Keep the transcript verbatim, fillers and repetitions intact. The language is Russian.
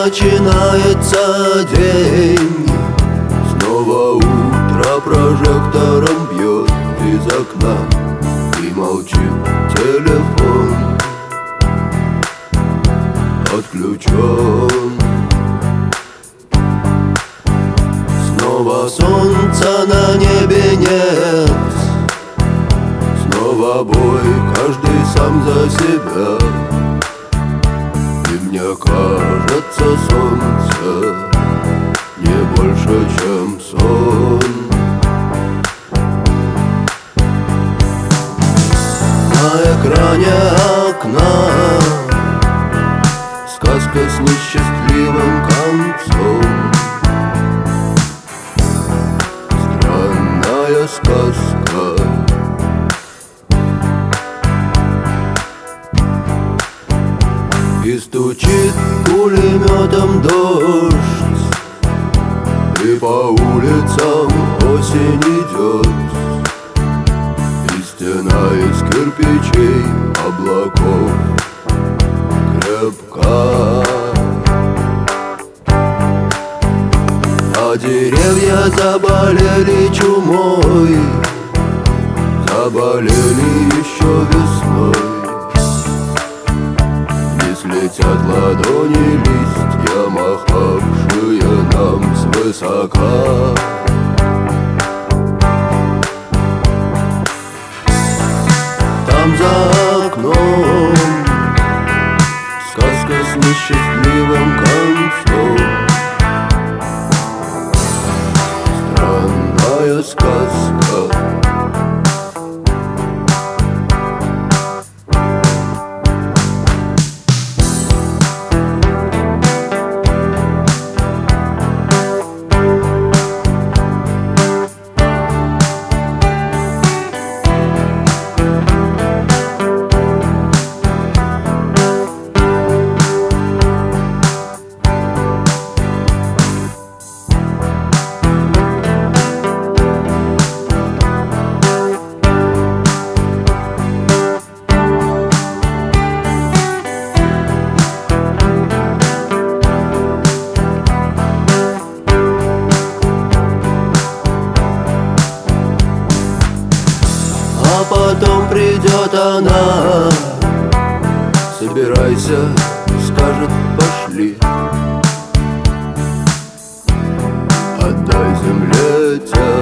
начинается день. Снова утро прожектором бьет из окна, и молчит телефон, отключен. Снова солнца на небе нет, снова бой, каждый сам за себя. И мне кажется, солнце не больше, чем сон. На экране окна сказка с несчастливым концом. Странная сказка. И стучит пулеметом дождь, и по улицам осень идет, и стена из кирпичей облаков крепка. А деревья заболели чумой, заболели еще весной. Летят ладони листья, махавшие нам свысока. Там за окном сказка с несчастливым концом. Странная сказка. А потом придет она, собирайся, скажет, пошли. Отдай земле тебя